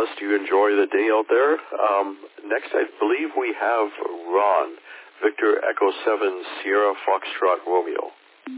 list. You enjoy the day out there. Next, I believe we have Ron, Victor Echo 7, Sierra Foxtrot Romeo.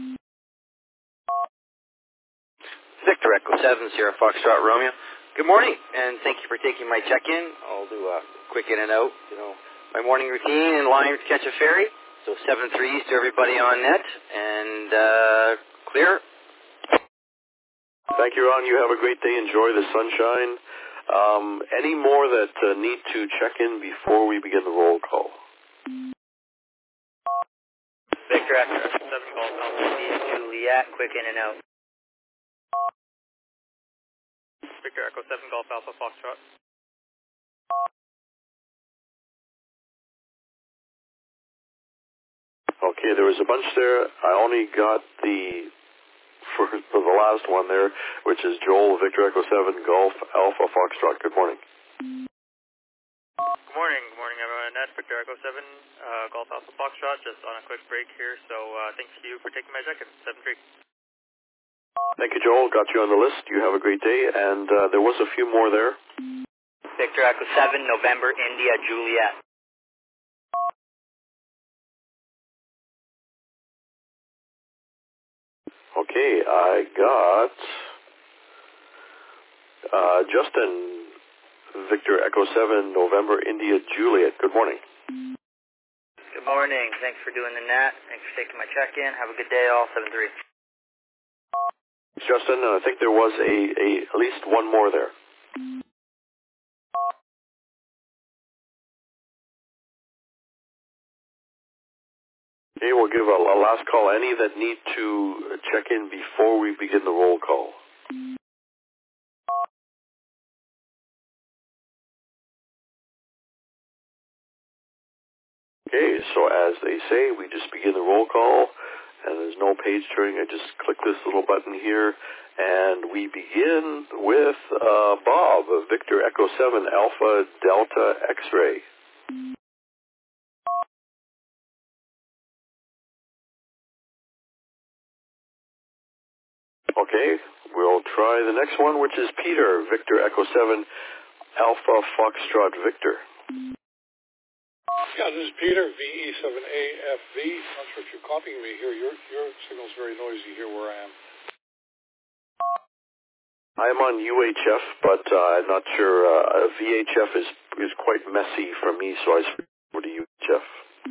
Victor Echo 7, Sierra Foxtrot Romeo. Good morning, and thank you for taking my check-in. I'll do a quick in and out. My morning routine in line to catch a ferry. So 7-3s to everybody on net, and clear. Thank you, Ron. You have a great day. Enjoy the sunshine. Any more that need to check in before we begin the roll call? Victor Echo 7, Golf Alpha Juliet, quick in and out. Victor Echo 7, Golf Alpha Foxtrot. Okay, there was a bunch there. I only got for the last one there, which is Joel, Victor Echo 7, Golf Alpha Foxtrot. Good morning. Good morning everyone. Net Victor Echo 7, Golf Alpha Foxtrot, just on a quick break here, so thank you for taking my check-in, 7-3. Thank you, Joel. Got you on the list. You have a great day. And there was a few more there. Victor Echo 7, November, India, Juliet. Okay, I got Justin, Victor Echo 7, November, India, Juliet. Good morning. Good morning. Thanks for doing the net. Thanks for taking my check-in. Have a good day, all. 7-3. Justin, I think there was at least one more there. Okay, we'll give a last call. Any that need to check in before we begin the roll call? Okay, so as they say, we just begin the roll call, and there's no page turning. I just click this little button here, and we begin with Bob, Victor Echo 7, Alpha Delta X-Ray. Okay, we'll try the next one, which is Peter, Victor Echo 7, Alpha Foxtrot Victor. Yeah, this is Peter, VE7AFV. Not sure if you're copying me here. Your signal's very noisy here where I am. I'm on UHF, but I'm not sure. VHF is quite messy for me, so I switched over to UHF.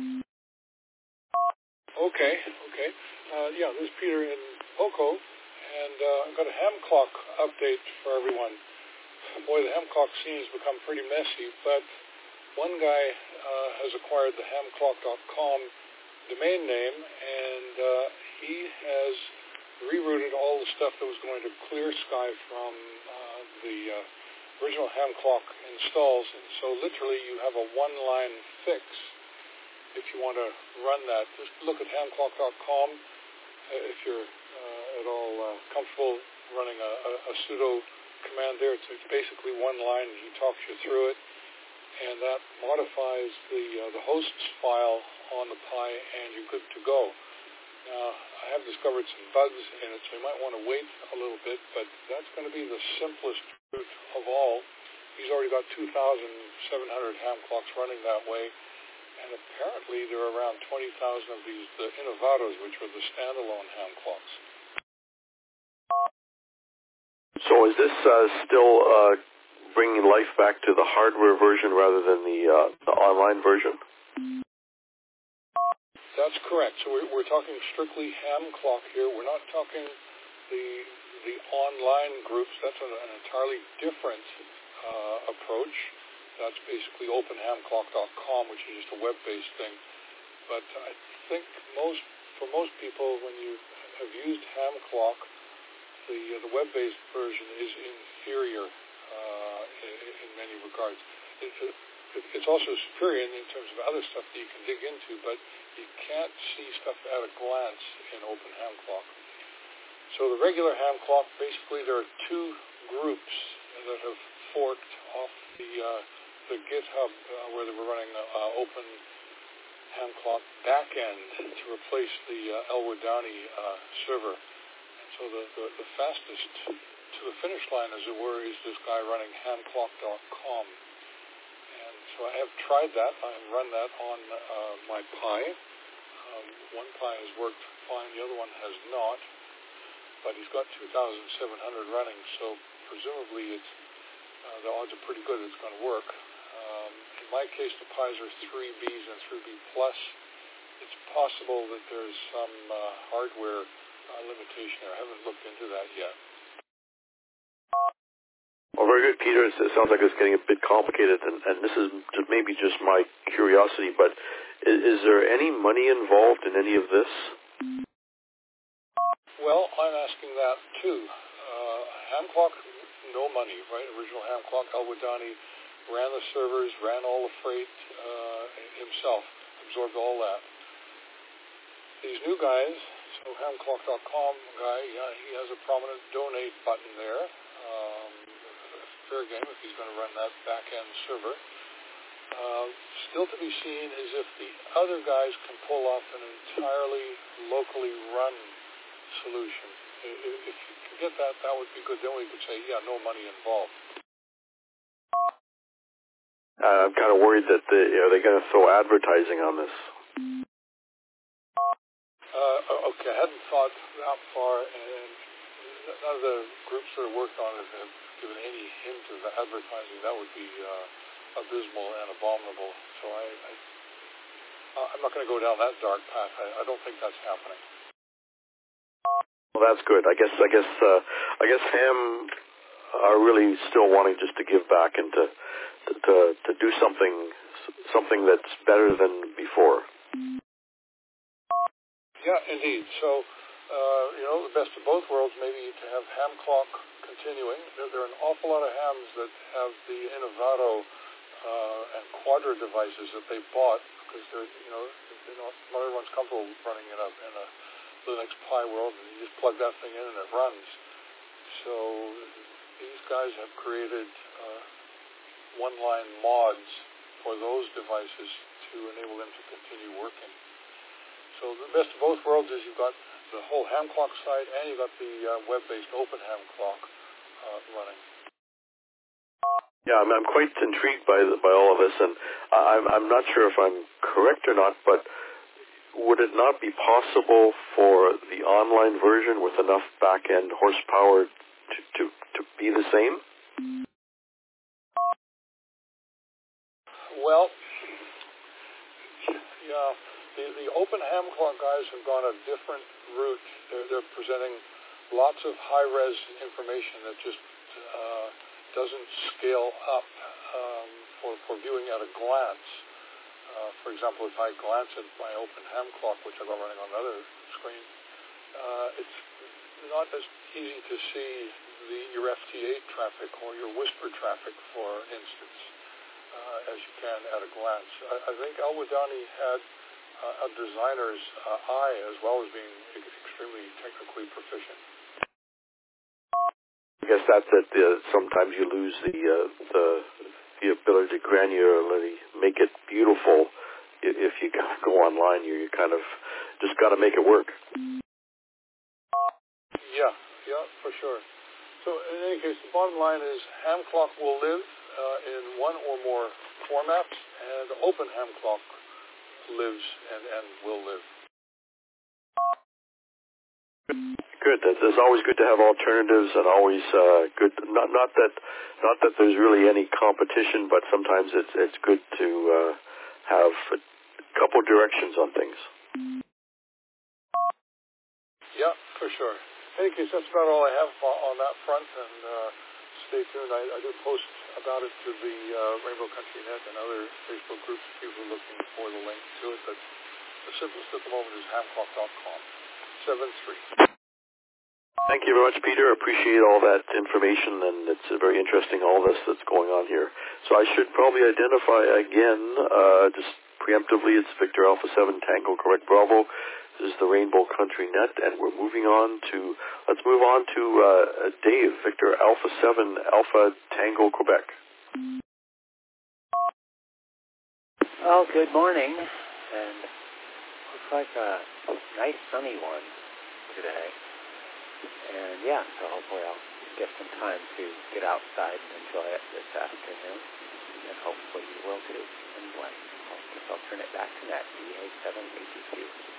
Okay. Yeah, this is Peter in Poco, and I've got a ham clock update for everyone. Boy, the ham clock scene's become pretty messy, but one guy has acquired the hamclock.com domain name, and he has rerouted all the stuff that was going to Clear Sky from the original ham clock installs, and so literally you have a one-line fix if you want to run that. Just look at hamclock.com if you're at all comfortable running a sudo command there. It's basically one line, and he talks you through it, and that modifies the hosts file on the Pi, and you're good to go. Now, I have discovered some bugs in it, so you might want to wait a little bit, but that's going to be the simplest route of all. He's already got 2,700 ham clocks running that way, and apparently there are around 20,000 of these, the Innovatos, which are the standalone ham clocks. So is this still bringing life back to the hardware version rather than the online version? That's correct. So we're talking strictly ham clock here. We're not talking the online groups. That's an entirely different approach. That's basically openhamclock.com, which is just a web-based thing. But I think for most people, when you have used ham clock, the web-based version is inferior in many regards. It's also superior in terms of other stuff that you can dig into, but you can't see stuff at a glance in Open Ham Clock. So the regular ham clock, basically there are two groups that have forked off the GitHub where they were running Open Ham Clock backend to replace the Elwood Downey server. And so the fastest to the finish line, as it were, is this guy running hamclock.com. And so I have tried that. I have run that on my Pi. One Pi has worked fine, the other one has not. But he's got 2,700 running, so presumably it's the odds are pretty good it's going to work. In my case, the Pis are 3Bs and 3B+. It's possible that there's some hardware limitation there. I haven't looked into that yet. Well, very good, Peter. It sounds like it's getting a bit complicated, and this is maybe just my curiosity, but is there any money involved in any of this? Well, I'm asking that too. Hamclock, no money, right? Original Hamclock, Al-Wadani ran the servers, ran all the freight himself, absorbed all that. These new guys, so hamclock.com guy, yeah, he has a prominent donate button there. Fair game if he's going to run that back-end server. Still to be seen is if the other guys can pull off an entirely locally run solution. If you can get that, that would be good. Then we could say, yeah, no money involved. I'm kind of worried that they're going to throw advertising on this. Okay, I hadn't thought that far, and none of the groups that have worked on it have given any hint of advertising. That would be abysmal and abominable. So I'm not going to go down that dark path. I don't think that's happening. Well, that's good. I guess Ham are really still wanting just to give back and to do something that's better than before. Yeah, indeed. So, the best of both worlds, maybe to have Hamclock continuing. There are an awful lot of hams that have the Innovato and Quadra devices that they bought because they're not everyone's comfortable running it up in a Linux Pi world, and you just plug that thing in and it runs. So these guys have created one-line mods for those devices to enable them to continue working. So the best of both worlds is you've got the whole Hamclock side and you've got the web-based Open Hamclock running. Yeah, I'm quite intrigued by all of this, and I'm not sure if I'm correct or not, but would it not be possible for the online version with enough back-end horsepower to be the same? Well, yeah, the Open Hamclock guys have gone a different route. They're presenting lots of high-res information that just doesn't scale up for viewing at a glance. For example, if I glance at my Open Hamclock, which I've got running on the other screen, it's not as easy to see your FT8 traffic or your Whisper traffic, for instance, as you can at a glance. I think Al-Wadani had a designer's eye as well as being extremely technically proficient. I guess that's it. Sometimes you lose the ability to granularly make it beautiful. If you go online, you kind of just got to make it work. Yeah, for sure. So in any case, the bottom line is Hamclock will live in one or more formats, and Open Hamclock lives and will live. Good. It's always good to have alternatives, and always good. Not that there's really any competition, but sometimes it's good to have a couple directions on things. Yeah, for sure. In any case, that's about all I have on that front, and stay tuned. I do post about it to the Rainbow Country Net and other Facebook groups if people are looking for the link to it, but the simplest at the moment is hamclock.com. 73. Thank you very much, Peter. I appreciate all that information, and it's very interesting, all this that's going on here. So I should probably identify again, just preemptively, it's Victor Alpha 7 Tango Quebec Bravo. This is the Rainbow Country Net, and let's move on to Dave, Victor Alpha 7 Alpha Tango Quebec. Well, good morning, and looks like a nice sunny one today. And yeah, so hopefully I'll get some time to get outside and enjoy it this afternoon. And hopefully you will too. Anyway, I'll turn it back to Nat, VA7ATQ.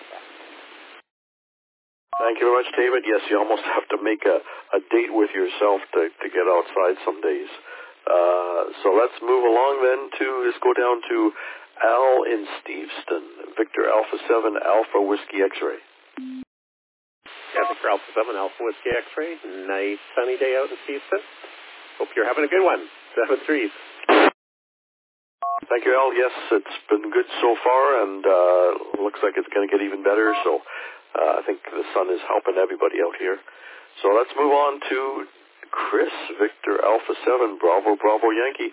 Thank you very much, David. Yes, you almost have to make a date with yourself to get outside some days. So let's move along then let's go down to Al in Steveston. Victor Alpha 7 Alpha Whiskey X-Ray. Yeah, Victor Alpha 7 Alpha Whiskey X-Ray. Nice sunny day out in Steveston. Hope you're having a good one. 7-3. Thank you, Al. Yes, it's been good so far, and looks like it's going to get even better. So I think the sun is helping everybody out here. So let's move on to Chris, Victor Alpha 7 Bravo Bravo Yankee.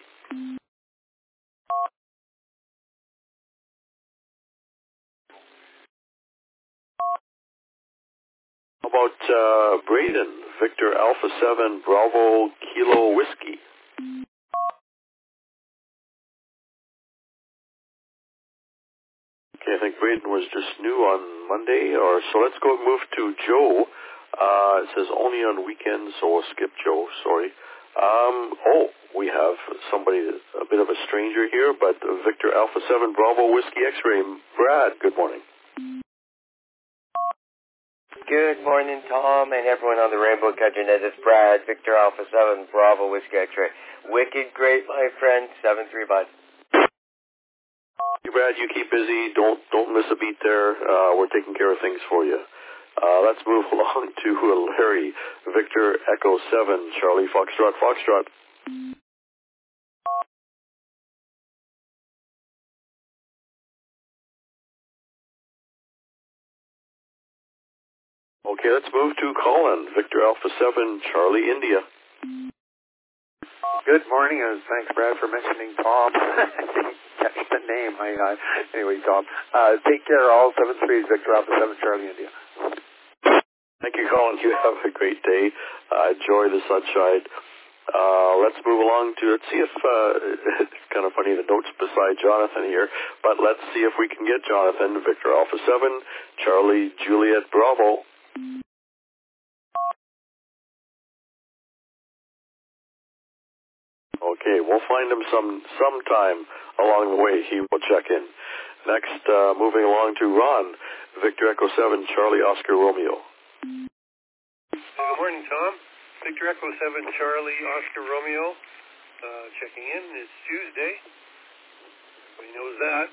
How about Braden, Victor Alpha 7 Bravo Kilo Whiskey? Okay, I think Braden was just new on Monday, so let's move to Joe. It says only on weekends, so we'll skip Joe, sorry. We have somebody, a bit of a stranger here, but Victor Alpha 7 Bravo Whiskey X-Ray. Brad, good morning. Good morning, Tom, and everyone on the Rainbow Country Net. It's Brad, Victor Alpha 7 Bravo Whiskey X-Ray. Wicked great, my friend. 7-3, bud. Brad, you keep busy. Don't miss a beat there. We're taking care of things for you. Let's move along to Larry, Victor Echo 7 Charlie Foxtrot Foxtrot. Okay, let's move to Colin, Victor Alpha 7 Charlie India. Good morning, and thanks, Brad, for mentioning Tom. I didn't catch the name. Anyway, Tom, take care. All 7-3, Victor Alpha 7 Charlie India. Thank you, Colin. You have a great day. Enjoy the sunshine. Let's move along to, let's see if, it's kind of funny, the notes beside Jonathan here, but let's see if we can get Jonathan, Victor Alpha 7 Charlie Juliet Bravo. Okay, we'll find him sometime along the way. He will check in. Next, moving along to Ron, Victor Echo 7 Charlie Oscar Romeo. Good morning, Tom. Victor Echo 7 Charlie Oscar Romeo. Checking in. It's Tuesday. Everybody knows that.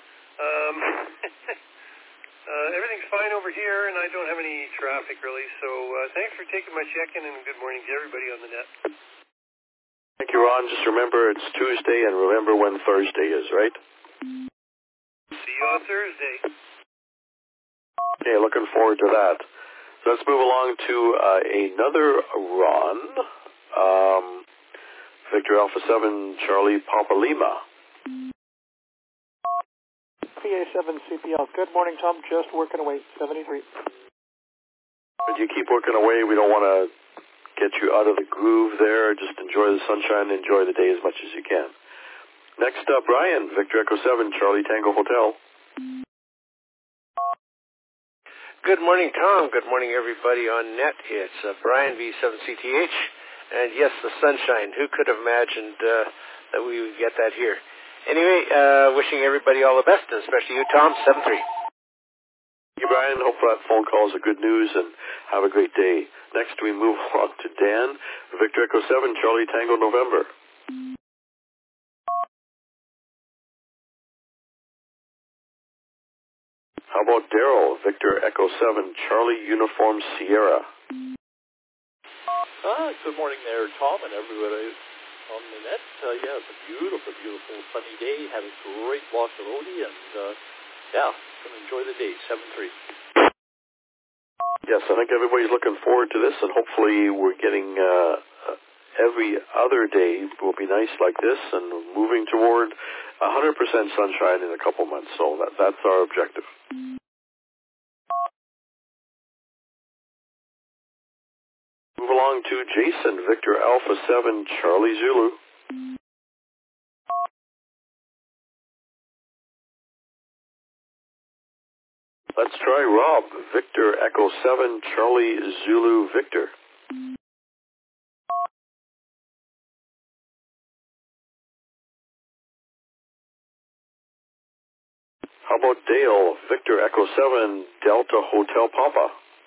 Everything's fine over here, and I don't have any traffic really. So thanks for taking my check-in, and good morning to everybody on the net. Thank you, Ron. Just remember it's Tuesday, and remember when Thursday is, right? See you on Thursday. Okay, looking forward to that. So let's move along to another Ron. Victor Alpha 7 Charlie Papa Lima. PA7 CPL. Good morning, Tom. Just working away. 73. But you keep working away. We don't want to get you out of the groove there. Just enjoy the sunshine, enjoy the day as much as you can. Next up, Brian, Victor Echo 7, Charlie Tango Hotel. Good morning, Tom. Good morning, everybody on net. It's Brian V7CTH. And yes, the sunshine. Who could have imagined that we would get that here? Anyway, wishing everybody all the best, and especially you, Tom, 7-3. Thank you, Brian. Hope that phone call is a good news, and have a great day. Next, we move on to Dan, Victor Echo 7, Charlie Tango November. How about Daryl, Victor Echo 7, Charlie Uniform Sierra? Good morning there, Tom, and everybody on the net. Yeah, it's a beautiful, beautiful sunny day. Had a great walk to Odie, and going to enjoy the day. 7-3. Yes, I think everybody's looking forward to this, and hopefully we're getting every other day will be nice like this, and moving toward 100% sunshine in a couple months. So that's our objective. Move along to Jason, Victor Alpha 7, Charlie Zulu. Let's try Rob, Victor Echo 7, Charlie Zulu Victor. How about Dale? Victor Echo 7 Delta Hotel Papa.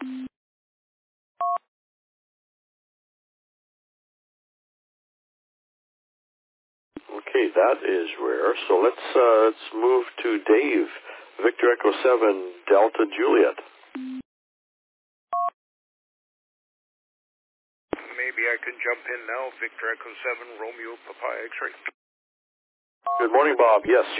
Okay, that is rare. So let's move to Dave. Victor Echo 7 Delta Juliet. Maybe I can jump in now. Victor Echo 7 Romeo Papa X-ray. Good morning, Bob. Yes,